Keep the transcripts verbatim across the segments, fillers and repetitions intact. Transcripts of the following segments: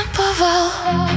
наповал.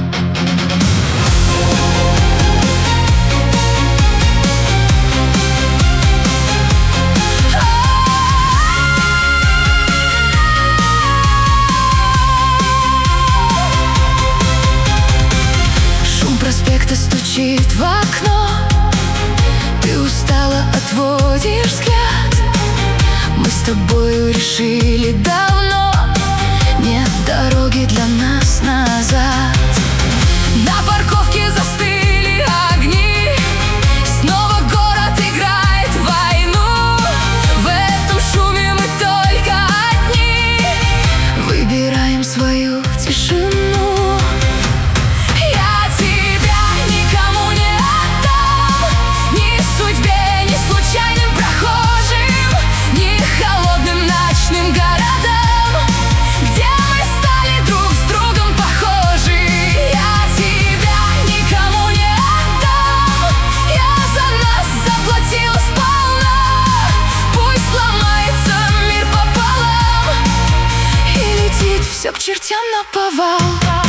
Шум проспекта стучит в окно. Ты устала, отводишь взгляд. Мы с тобою решили давно: нет дороги для нас назад. На парковке застыли огни. Снова город играет в войну. В этом шуме мы только одни. Выбираем свою тишину. Я тебя никому не отдам. Ни судьбе, ни случайным прохожим, ни холодным ночным городам, где мы стали друг с другом похожи. Я тебя никому не отдам. Я за нас заплатила сполна. Пусть ломается мир пополам и летит все к чертям наповал.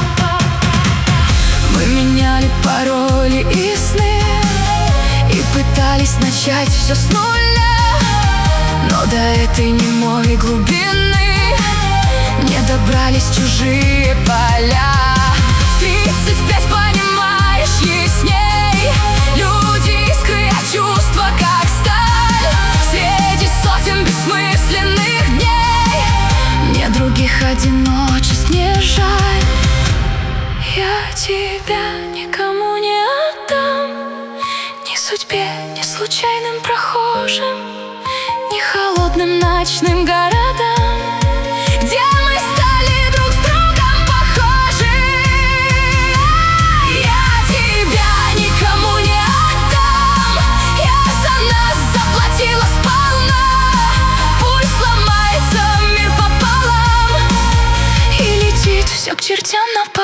Мы меняли пароли и сны, и пытались начать все с нуля, но до этой немой глубины не добрались чужие поля. В тридцать пять понимаешь ясней. Люди, искры, а чувства как сталь. Среди сотен бессмысленных дней мне других одиночеств не жаль. Я тебя никому не отдам. Ни судьбе, ни случайным прохожим, ни холодным ночным городам, где мы стали друг с другом похожи. Я тебя никому не отдам. Я за нас заплатила сполна. Пусть ломается мир пополам и летит все к чертям наповал.